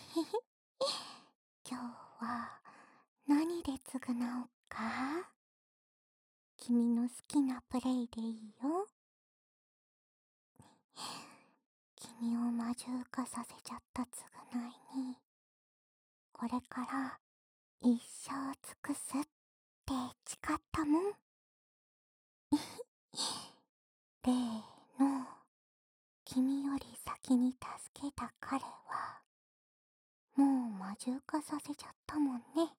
今日は何で償おうか？君の好きなプレイでいいよ。君を魔獣化させちゃった償いに、これから一生尽くすって誓ったもん。例の、君より先に助けた彼は、もう魔獣化させちゃったもんね。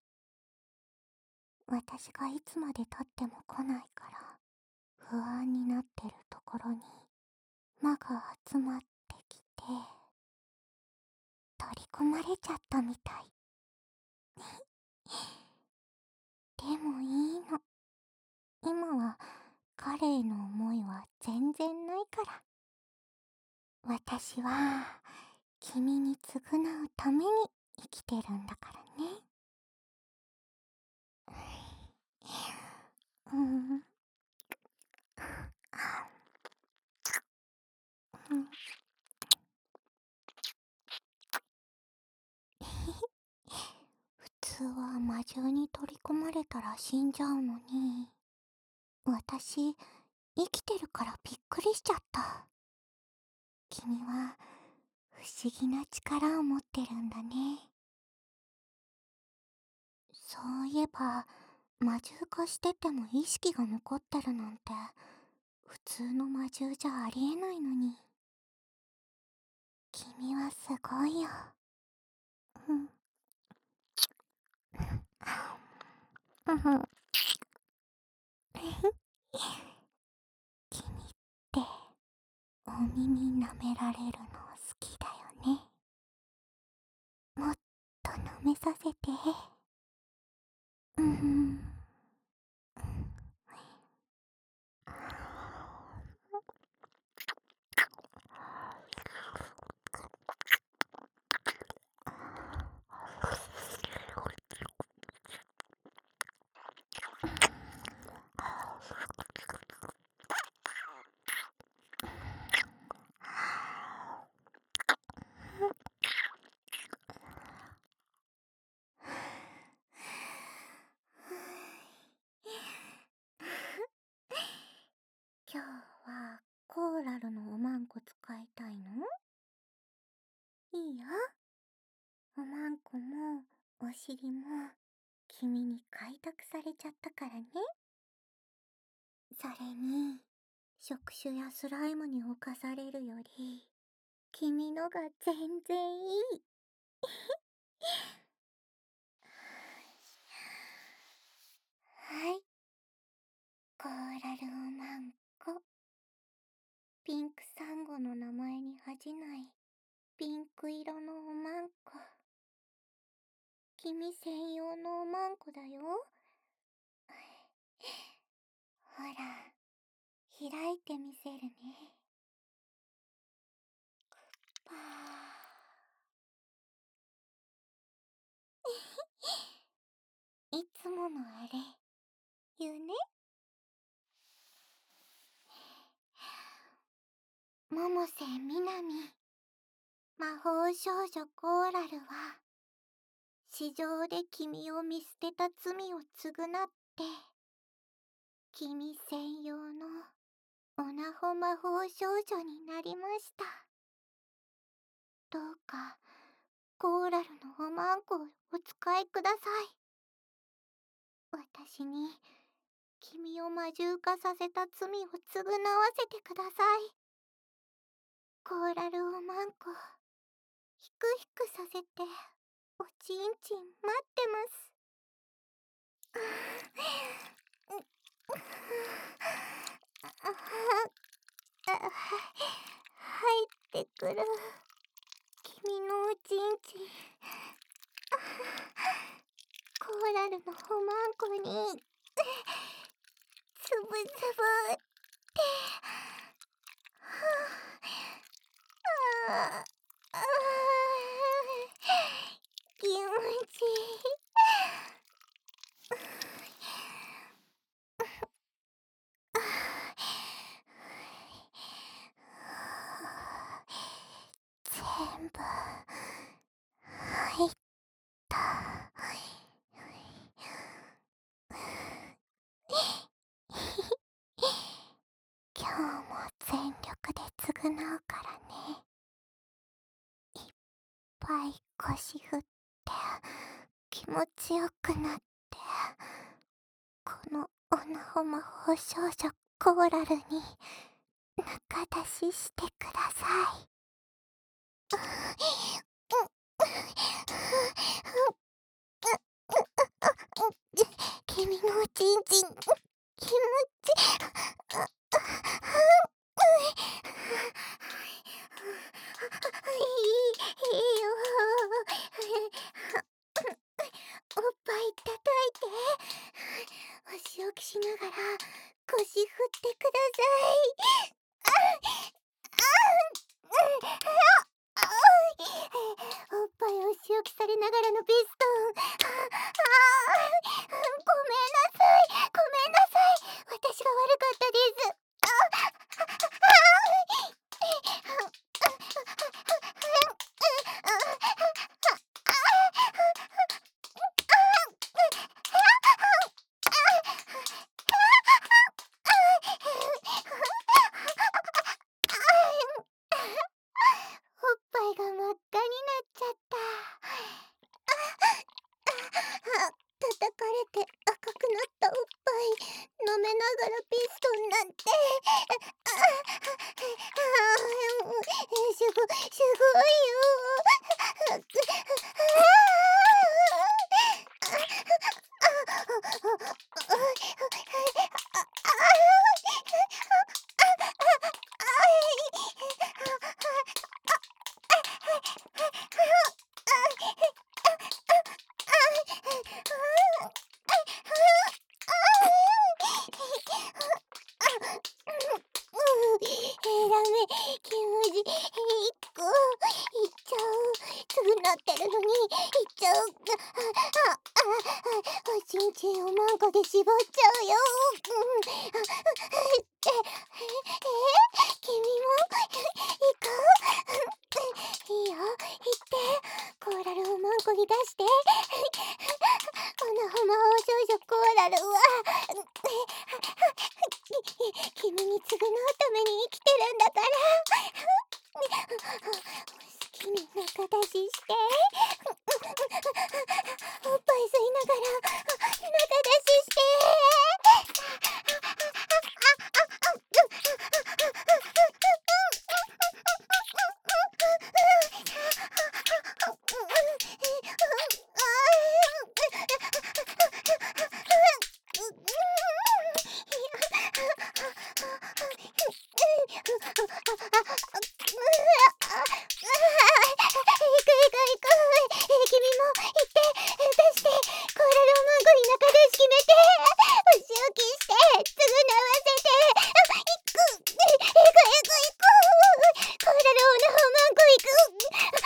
私がいつまで経っても来ないから、不安になってるところに魔が集まってきて、取り込まれちゃったみたい。でもいいの。今は彼への思いは全然ないから。私は君に償うために生きてるんだからね。うん。うん。普通は魔獣に取り込まれたら死んじゃうのに、私、生きてるからびっくりしちゃった。君は不思議な力を持ってるんだね。そういえば、魔獣化してても意識が残ってるなんて、普通の魔獣じゃありえないのに。君はすごいよ。うん。うん。君ってお耳舐められるの好きだよね。もっと舐めさせて。うん。今日はコーラルのおまんこ使いたいの？いいよ。おまんこもお尻も君に開拓されちゃったからね。それに、触手やスライムに侵されるより、君のが全然いい。はい。コーラルおまんこ。ピンクサンゴの名前に恥じないピンク色のおまんこ。君専用のおまんこだよ。ほら、開いてみせるね。パー。いつものあれ、言うね。百瀬みなみ、魔法少女コーラルは、市場で君を見捨てた罪を償って、君専用のオナホ魔法少女になりました。どうか、コーラルのおまんこをお使いください。私に、君を魔獣化させた罪を償わせてください。コーラルおまんこ、ひくひくさせて、おちんちん待ってます。入ってくる。君のおちんちん。コーラルのおまんこに、つぶつぶって。ああ、気持ちいい。全部入償うからね。いっぱい腰振って気持ちよくなって、このオナホ魔法少女コーラルに仲出ししてください。君のおちんちん気持ちいいよ。おっぱい叩いて、お仕置きしながら腰振ってください。おっぱいお仕置きされながらのピストン。ごめんなさい、ごめんなさい。私が悪かったです。おっぱいが真っ赤になっちゃった。叩かれて赤くなったおっぱい飲めながらピストンなんて。すごいよ。ダメ、気持ち、一個、いっちゃう。すぐなってるのに、いっちゃう。おちんちんをマンコで絞っちゃうよ。君も、行こう。いいよ、行って。コーラルをマンコに出して。この魔法少女コーラルは、君に償うために生きてるんだから。好きに仲出しして。おっぱい吸いながら仲出しして。君も行って、出して、コーラルをマンゴに中出し決めて、お仕置きして、償わせて、行く、コーラルオナホマンゴ行く。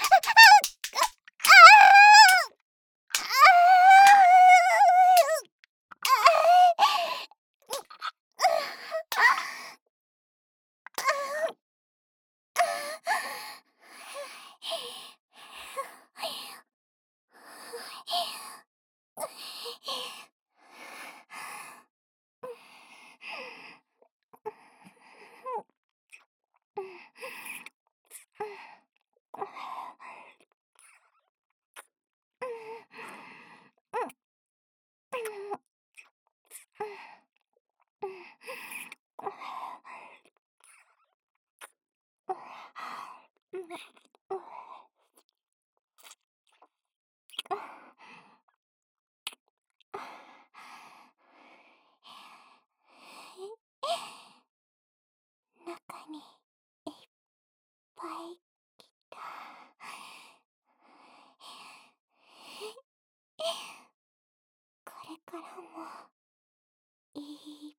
中にいっぱい来た。これからもいっ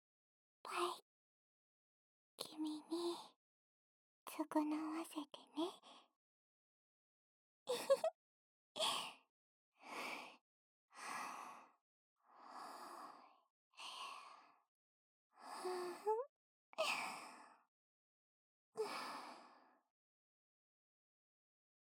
ぱい君に償わせてね。